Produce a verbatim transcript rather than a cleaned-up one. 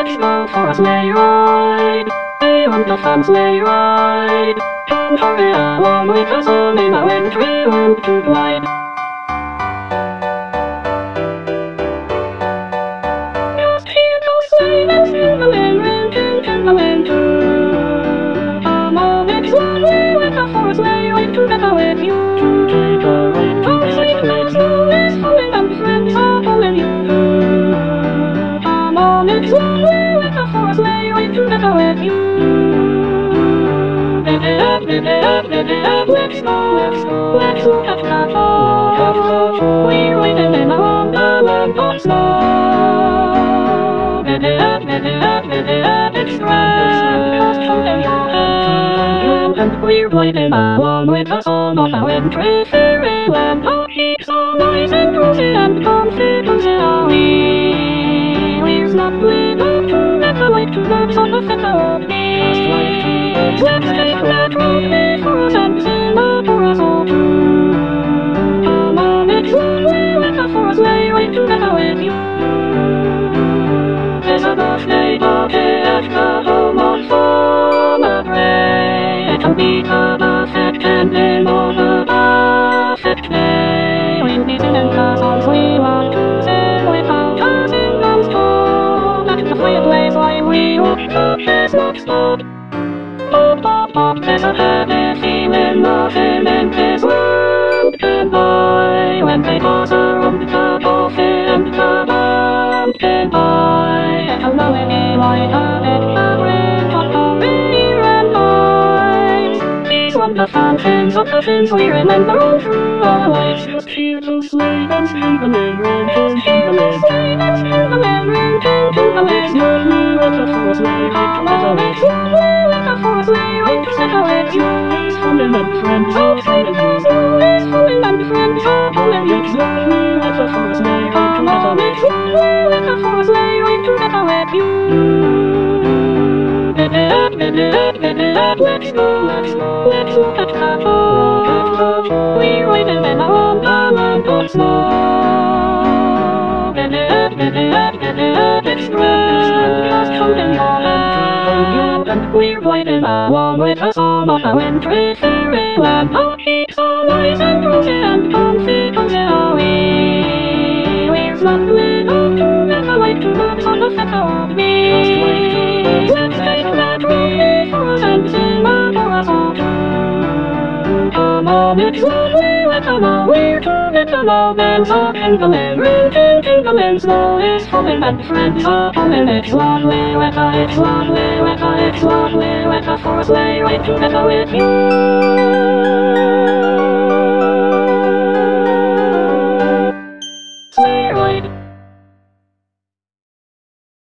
let's go for a sleigh ride. I want a fun sleigh ride. Come hurry along with us all in a wintry wind to glide. Just hear those sleigh bells jingling, ring, ting, tingling too. Come on, it's lovely with a four sleigh ride together with you. To take a ride to the sleigh that snow is falling and friends are calling you. Come on, it's lovely with a four sleigh ride together with you. Let's go, let's go, let's look at the fall. We're waiting in a wonderland of snow. It's grand, just holding your hand. And we're gliding along with us all on a wintry fairyland. Oh, keep so nice and cozy and comfy, cozy are we. We're snuggling up to get away to the top of the old knee. Let's take that road before us and sing a chorus or two. Come on, it's lovely with a four sleigh ride together with you. There's a birthday party at the home of Farmer Gray. It'll be the perfect ending on a perfect day. We'll be singing the songs we want to sing without using guns for. Let the fireplace while we walk the chestnut spot. Pop, pop, pop, there's a happy feeling nothing in this world can buy. When they pass around the coffee and the pumpkin pie, and a melody light hearted, a ring of the beer and wine. These were the fun things of the things we remember all through our lives. Just hear those sleigh bells jingling, ring, ting, tingling, sleigh bells jingling, ring, ting, tingling. Lovely with a four sleigh ride together with you. For a sleigh ride together with you. It's falling and friends are calling you. Snow is falling and friends are calling you. It's lovely with a for a sleigh ride together with you. With a for a sleigh ride together with you. Let's go, let's go, let's look at the fall. We're waiting in a wonderland of snow. It's grand, just holding your hand. And we're gliding along with us all on a wintry fairyland. Oh, keep so nice and cozy and comfy, cozy are we. We're snuggling up to get away to the top of the old knee. Let's take that road before us and sing a chorus or two. Come on, it's lovely with a now we're together now. Bells are jingling, ring, ting, tingling. Snow is falling and friends are calling. It's lovely with a, it's lovely with a, it's lovely with a four sleigh ride together with you.